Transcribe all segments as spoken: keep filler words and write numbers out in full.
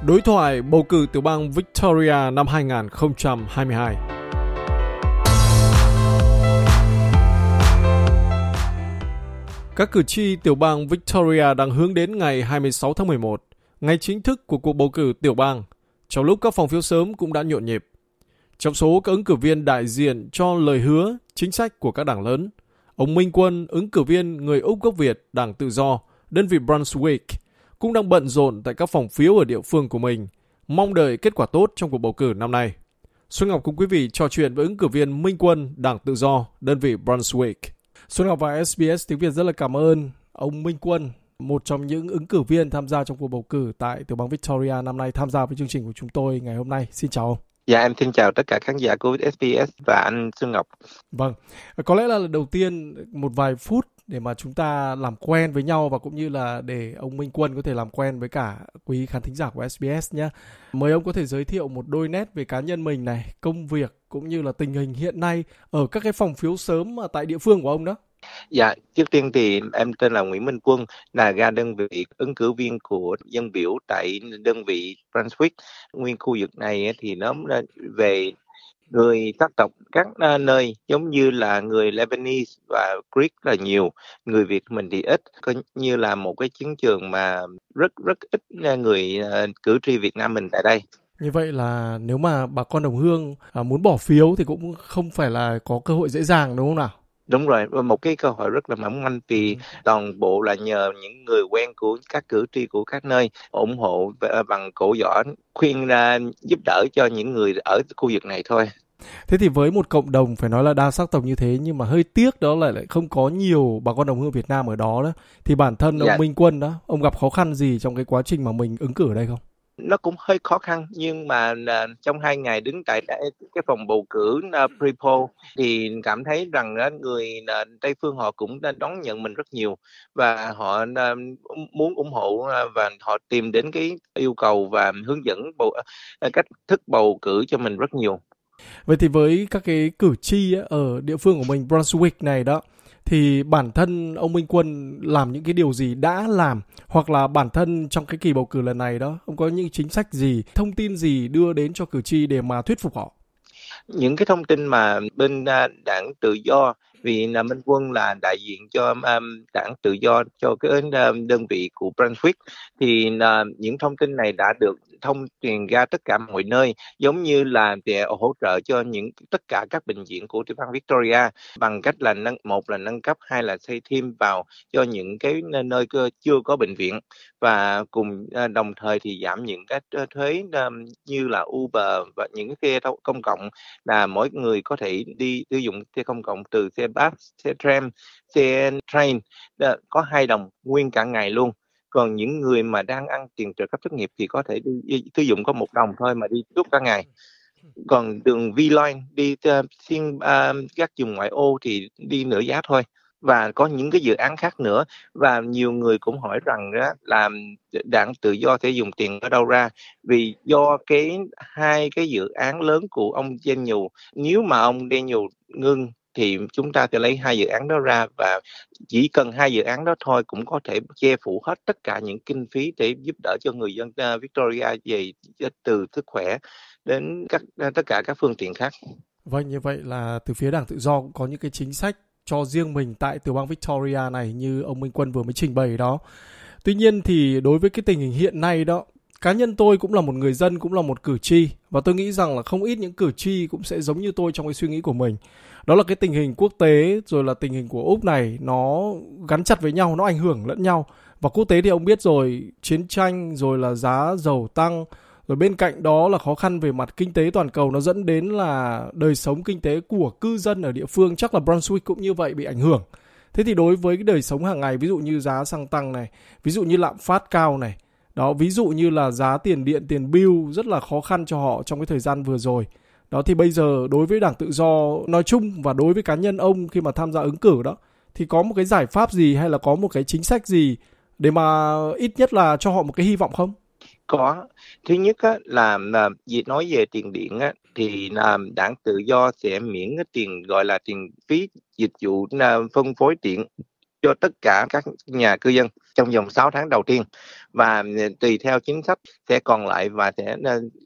Đối thoại bầu cử tiểu bang Victoria năm hai không hai hai. Các cử tri tiểu bang Victoria đang hướng đến ngày hai mươi sáu tháng mười một, ngày chính thức của cuộc bầu cử tiểu bang, trong lúc các phòng phiếu sớm cũng đã nhộn nhịp. Trong số các ứng cử viên đại diện cho lời hứa, chính sách của các đảng lớn, ông Minh Quân, ứng cử viên người Úc gốc Việt, Đảng Tự Do, đơn vị Brunswick, cũng đang bận rộn tại các phòng phiếu ở địa phương của mình, mong đợi kết quả tốt trong cuộc bầu cử năm nay. Xuân Ngọc cùng quý vị trò chuyện với ứng cử viên Minh Quân, Đảng Tự Do, đơn vị Brunswick. Xuân Ngọc và ét bê ét tiếng Việt rất là cảm ơn ông Minh Quân, một trong những ứng cử viên tham gia trong cuộc bầu cử tại tiểu bang Victoria năm nay, tham gia với chương trình của chúng tôi ngày hôm nay. Xin chào ông. Dạ, em xin chào tất cả khán giả của ét bê ét và anh Xuân Ngọc. Vâng, có lẽ là đầu tiên một vài phút để mà chúng ta làm quen với nhau và cũng như là để ông Minh Quân có thể làm quen với cả quý khán thính giả của ét bê ét nhé. Mời ông có thể giới thiệu một đôi nét về cá nhân mình này, công việc cũng như là tình hình hiện nay ở các cái phòng phiếu sớm tại địa phương của ông đó. Dạ, trước tiên thì em tên là Nguyễn Minh Quân, là ra đơn vị ứng cử viên của dân biểu tại đơn vị Brunswick. Nguyên khu vực này thì nó về người sắc tộc các nơi giống như là người Lebanese và Greek là nhiều, người Việt mình thì ít, coi như là một cái chiến trường mà rất rất ít người cử tri Việt Nam mình tại đây. Như vậy là nếu mà bà con đồng hương muốn bỏ phiếu thì cũng không phải là có cơ hội dễ dàng đúng không nào? Đúng rồi, một cái cơ hội rất là mỏng manh vì toàn bộ là nhờ những người quen của các cử tri của các nơi ủng hộ bằng cổ giỏ, khuyên ra giúp đỡ cho những người ở khu vực này thôi. Thế thì với một cộng đồng phải nói là đa sắc tộc như thế nhưng mà hơi tiếc đó là lại không có nhiều bà con đồng hương Việt Nam ở đó đó. Thì bản thân ông dạ. Minh Quân đó, ông gặp khó khăn gì trong cái quá trình mà mình ứng cử ở đây không? Nó cũng hơi khó khăn nhưng mà uh, trong hai ngày đứng tại cái phòng bầu cử uh, pre-poll thì cảm thấy rằng uh, người uh, Tây phương họ cũng đã đón nhận mình rất nhiều và họ uh, muốn ủng hộ uh, và họ tìm đến cái yêu cầu và hướng dẫn bầu, uh, cách thức bầu cử cho mình rất nhiều. Vậy thì với các cái cử tri ấy, ở địa phương của mình Brunswick này đó, thì bản thân ông Minh Quân làm những cái điều gì đã làm, hoặc là bản thân trong cái kỳ bầu cử lần này đó, ông có những chính sách gì, thông tin gì đưa đến cho cử tri để mà thuyết phục họ? Những cái thông tin mà bên Đảng Tự Do, vì là Minh Quân là đại diện cho um, Đảng Tự Do cho cái um, đơn vị của Brunswick, thì uh, những thông tin này đã được thông truyền ra tất cả mọi nơi, giống như là để hỗ trợ cho những tất cả các bệnh viện của tiểu bang Victoria bằng cách là nâng một là nâng cấp, hai là xây thêm vào cho những cái nơi chưa có bệnh viện, và cùng uh, đồng thời thì giảm những cái thuế um, như là Uber và những cái xe công cộng, là mỗi người có thể đi sử dụng xe công cộng từ xe bus, xe tram, xe train có hai đồng nguyên cả ngày luôn. Còn những người mà đang ăn tiền trợ cấp thất nghiệp thì có thể đi sử dụng có một đồng thôi mà đi suốt cả ngày. Còn đường V-Line đi uh, xuyên uh, các vùng ngoại ô thì đi nửa giá thôi. Và có những cái dự án khác nữa, và nhiều người cũng hỏi rằng đó là Đảng Tự Do sẽ dùng tiền ở đâu ra, vì do cái hai cái dự án lớn của ông Daniel, nếu mà ông Daniel ngưng thì chúng ta sẽ lấy hai dự án đó ra, và chỉ cần hai dự án đó thôi cũng có thể che phủ hết tất cả những kinh phí để giúp đỡ cho người dân Victoria về từ sức khỏe đến các tất cả các phương tiện khác. Vâng, như vậy là từ phía Đảng Tự Do cũng có những cái chính sách cho riêng mình tại tiểu bang Victoria này như ông Minh Quân vừa mới trình bày đó. Tuy nhiên thì đối với cái tình hình hiện nay đó, cá nhân tôi cũng là một người dân, cũng là một cử tri, và tôi nghĩ rằng là không ít những cử tri cũng sẽ giống như tôi trong cái suy nghĩ của mình. Đó là cái tình hình quốc tế rồi là tình hình của Úc này nó gắn chặt với nhau, nó ảnh hưởng lẫn nhau. Và quốc tế thì ông biết rồi, chiến tranh rồi là giá dầu tăng, rồi bên cạnh đó là khó khăn về mặt kinh tế toàn cầu, nó dẫn đến là đời sống kinh tế của cư dân ở địa phương, chắc là Brunswick cũng như vậy, bị ảnh hưởng. Thế thì đối với cái đời sống hàng ngày, ví dụ như giá xăng tăng này, ví dụ như lạm phát cao này, đó, ví dụ như là giá tiền điện, tiền bill rất là khó khăn cho họ trong cái thời gian vừa rồi. Đó thì bây giờ đối với Đảng Tự Do nói chung và đối với cá nhân ông khi mà tham gia ứng cử đó, thì có một cái giải pháp gì hay là có một cái chính sách gì để mà ít nhất là cho họ một cái hy vọng không? Có. Thứ nhất á, là, là nói về tiền điện á, thì là Đảng Tự Do sẽ miễn cái tiền gọi là tiền phí dịch vụ phân phối điện cho tất cả các nhà cư dân trong vòng sáu tháng đầu tiên, và tùy theo chính sách sẽ còn lại và sẽ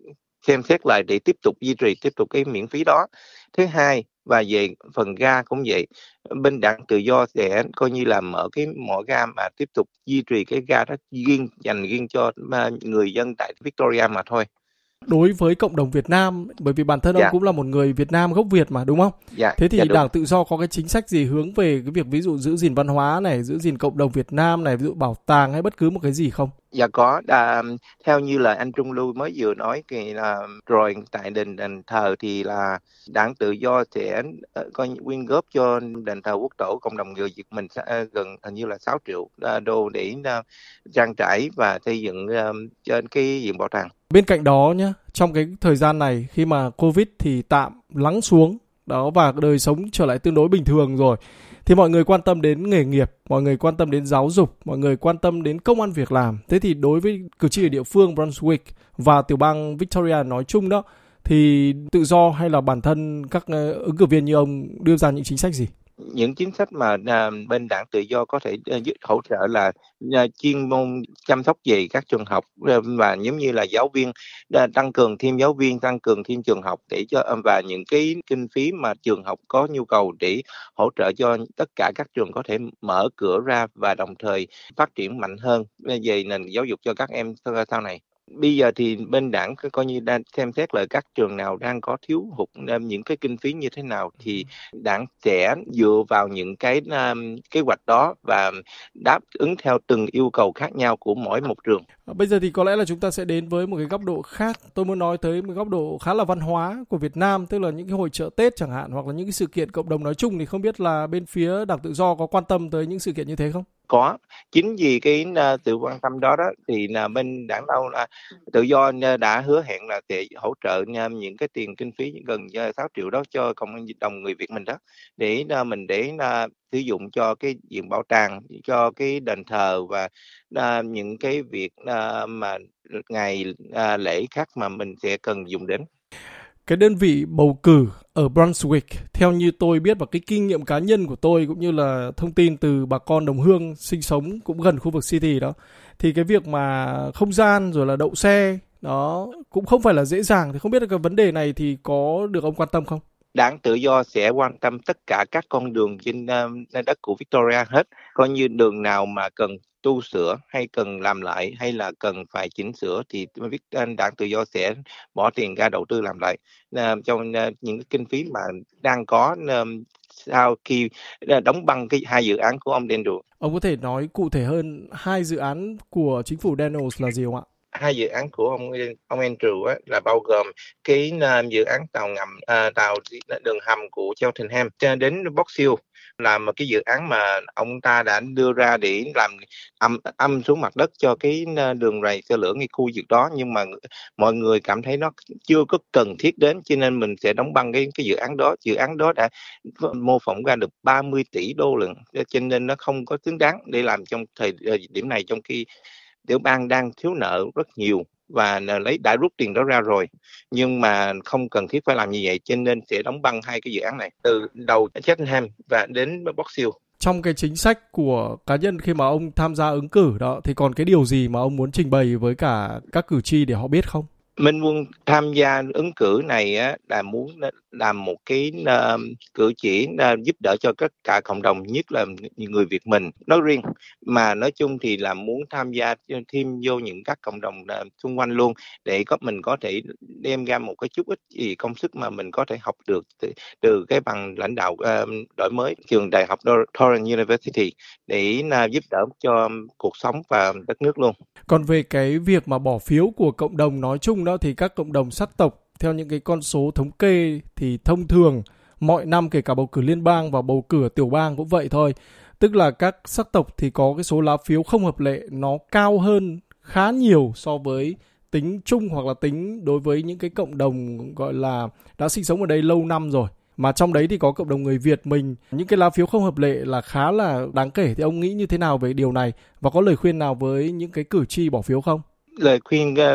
xem xét lại để tiếp tục duy trì tiếp tục cái miễn phí đó. Thứ hai, và về phần ga cũng vậy, bên Đảng Tự Do sẽ coi như là mở cái mỏ ga mà tiếp tục duy trì cái ga đó riêng dành riêng cho người dân tại Victoria mà thôi. Đối với cộng đồng Việt Nam, bởi vì bản thân ông dạ. cũng là một người Việt Nam gốc Việt mà, đúng không? Dạ. Thế thì dạ, Đảng Tự Do có cái chính sách gì hướng về cái việc ví dụ giữ gìn văn hóa này, giữ gìn cộng đồng Việt Nam này, ví dụ bảo tàng hay bất cứ một cái gì không? Dạ có, à, theo như là anh Trung Lưu mới vừa nói thì là rồi tại đền đền thờ thì là Đảng Tự Do sẽ uh, coi quyên góp cho đền thờ Quốc Tổ cộng đồng người Việt mình uh, gần hình như là sáu triệu uh, đô để uh, trang trải và xây dựng uh, trên cái viện bảo tàng. Bên cạnh đó nhé, trong cái thời gian này khi mà Covid thì tạm lắng xuống đó và đời sống trở lại tương đối bình thường rồi, thì mọi người quan tâm đến nghề nghiệp, mọi người quan tâm đến giáo dục, mọi người quan tâm đến công ăn việc làm. Thế thì đối với cử tri ở địa phương Brunswick và tiểu bang Victoria nói chung đó, thì Tự Do hay là bản thân các ứng cử viên như ông đưa ra những chính sách gì? Những chính sách mà à, bên Đảng Tự Do có thể à, hỗ trợ là à, chuyên môn chăm sóc về các trường học à, và giống như là giáo viên, à, tăng cường thêm giáo viên, tăng cường thêm trường học để cho và những cái kinh phí mà trường học có nhu cầu để hỗ trợ cho tất cả các trường có thể mở cửa ra và đồng thời phát triển mạnh hơn về nền giáo dục cho các em sau này. Bây giờ thì bên Đảng coi như đang xem xét lại các trường nào đang có thiếu hụt những cái kinh phí như thế nào thì Đảng sẽ dựa vào những cái kế hoạch đó và đáp ứng theo từng yêu cầu khác nhau của mỗi một trường. Bây giờ thì có lẽ là chúng ta sẽ đến với một cái góc độ khác. Tôi muốn nói tới một góc độ khá là văn hóa của Việt Nam, tức là những cái hội chợ Tết chẳng hạn, hoặc là những cái sự kiện cộng đồng nói chung, thì không biết là bên phía Đảng Tự Do có quan tâm tới những sự kiện như thế không? Có, chính vì cái uh, sự quan tâm đó đó thì là uh, bên Đảng đâu là uh, Tự Do uh, đã hứa hẹn là sẽ hỗ trợ uh, những cái tiền kinh phí gần uh, sáu triệu đó cho cộng đồng người Việt mình đó, để uh, mình để uh, sử dụng cho cái viện bảo tàng, cho cái đền thờ và uh, những cái việc uh, mà ngày uh, lễ khác mà mình sẽ cần dùng đến. Cái đơn vị bầu cử ở Brunswick, theo như tôi biết và cái kinh nghiệm cá nhân của tôi cũng như là thông tin từ bà con đồng hương sinh sống cũng gần khu vực City đó, thì cái việc mà không gian rồi là đậu xe đó cũng không phải là dễ dàng. Thì không biết là cái vấn đề này thì có được ông quan tâm không? Đảng Tự Do sẽ quan tâm tất cả các con đường trên uh, đất của Victoria hết, coi như đường nào mà cần tu sửa hay cần làm lại hay là cần phải chỉnh sửa thì Đảng Tự Do sẽ bỏ tiền ra đầu tư làm lại uh, trong uh, những cái kinh phí mà đang có uh, sau khi uh, đóng băng cái hai dự án của ông Daniels. Ông có thể nói cụ thể hơn hai dự án của chính phủ Daniels là gì không ạ? Hai dự án của ông ông Andrew á, là bao gồm cái uh, dự án tàu ngầm uh, tàu đường hầm của Cheltenham đến Box Hill, là một cái dự án mà ông ta đã đưa ra để làm âm âm xuống mặt đất cho cái đường ray xe lửa ngay khu vực đó, nhưng mà mọi người cảm thấy nó chưa có cần thiết đến, cho nên mình sẽ đóng băng cái cái dự án đó. Dự án đó đã mô phỏng ra được ba mươi tỷ đô lận, cho nên nó không có xứng đáng để làm trong thời điểm này, trong khi tiểu bang đang thiếu nợ rất nhiều và lấy đã rút tiền đó ra rồi, nhưng mà không cần thiết phải làm như vậy, cho nên sẽ đóng băng hai cái dự án này từ đầu Cheltenham và đến Box Hill. Trong cái chính sách của cá nhân khi mà ông tham gia ứng cử đó, thì còn cái điều gì mà ông muốn trình bày với cả các cử tri để họ biết không? Minh Quân tham gia ứng cử này á, là muốn làm một cái uh, cử chỉ uh, giúp đỡ cho tất cả cộng đồng, nhất là người Việt mình nói riêng, mà nói chung thì là muốn tham gia thêm vô những các cộng đồng uh, xung quanh luôn, để có mình có thể đem ra một cái chút ít gì công sức mà mình có thể học được từ, từ cái bằng lãnh đạo uh, đổi mới trường đại học Torrens University để uh, giúp đỡ cho cuộc sống và đất nước luôn. Còn về cái việc mà bỏ phiếu của cộng đồng nói chung đó, thì các cộng đồng sắc tộc theo những cái con số thống kê thì thông thường mọi năm, kể cả bầu cử liên bang và bầu cử tiểu bang cũng vậy thôi. Tức là các sắc tộc thì có cái số lá phiếu không hợp lệ nó cao hơn khá nhiều so với tính chung hoặc là tính đối với những cái cộng đồng gọi là đã sinh sống ở đây lâu năm rồi. Mà trong đấy thì có cộng đồng người Việt mình, những cái lá phiếu không hợp lệ là khá là đáng kể. Thì ông nghĩ như thế nào về điều này? Và có lời khuyên nào với những cái cử tri bỏ phiếu không? Lời khuyên uh,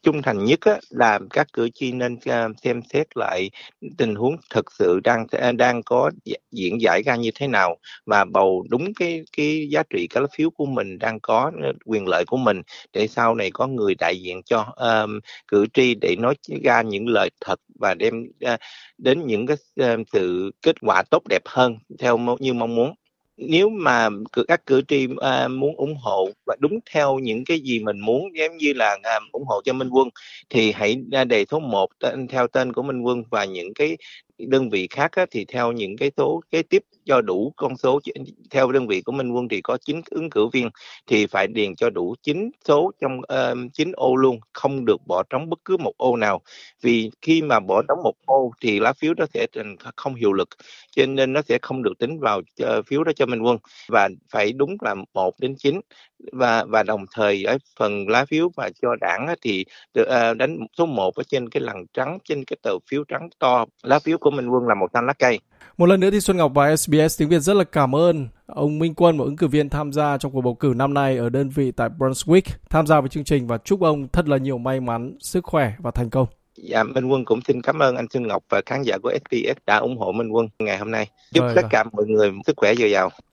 trung thành nhất á, là các cử tri nên uh, xem xét lại tình huống thực sự đang đang có diễn giải ra như thế nào và bầu đúng cái cái giá trị cái lá phiếu của mình đang có, quyền lợi của mình, để sau này có người đại diện cho uh, cử tri để nói ra những lời thật và đem uh, đến những cái uh, sự kết quả tốt đẹp hơn theo như mong muốn. Nếu mà các cử tri uh, muốn ủng hộ và đúng theo những cái gì mình muốn, giống như là uh, ủng hộ cho Minh Quân, thì hãy đề số một tên, theo tên của Minh Quân, và những cái đơn vị khác á, thì theo những cái số kế tiếp cho đủ con số. Theo đơn vị của Minh Quân thì có chín ứng cử viên, thì phải điền cho đủ chín số trong uh, chín ô luôn, không được bỏ trống bất cứ một ô nào. Vì khi mà bỏ trống một ô thì lá phiếu đó sẽ không hiệu lực, cho nên nó sẽ không được tính vào uh, phiếu đó cho Minh Quân. Và phải đúng là một đến chín, và và đồng thời ở phần lá phiếu mà cho đảng á, thì được, uh, đánh số một ở trên cái lằn trắng, trên cái tờ phiếu trắng to. Lá phiếu của Minh Quân là một thanh lá cây. Một lần nữa thì Xuân Ngọc và ét bê ét tiếng Việt rất là cảm ơn ông Minh Quân, một ứng cử viên tham gia trong cuộc bầu cử năm nay ở đơn vị tại Brunswick, tham gia với chương trình, và chúc ông thật là nhiều may mắn, sức khỏe và thành công. Dạ, Minh Quân cũng xin cảm ơn anh Xuân Ngọc và khán giả của ét bê ét đã ủng hộ Minh Quân ngày hôm nay. Chúc Rồi, tất rồi. cả mọi người sức khỏe dồi dào.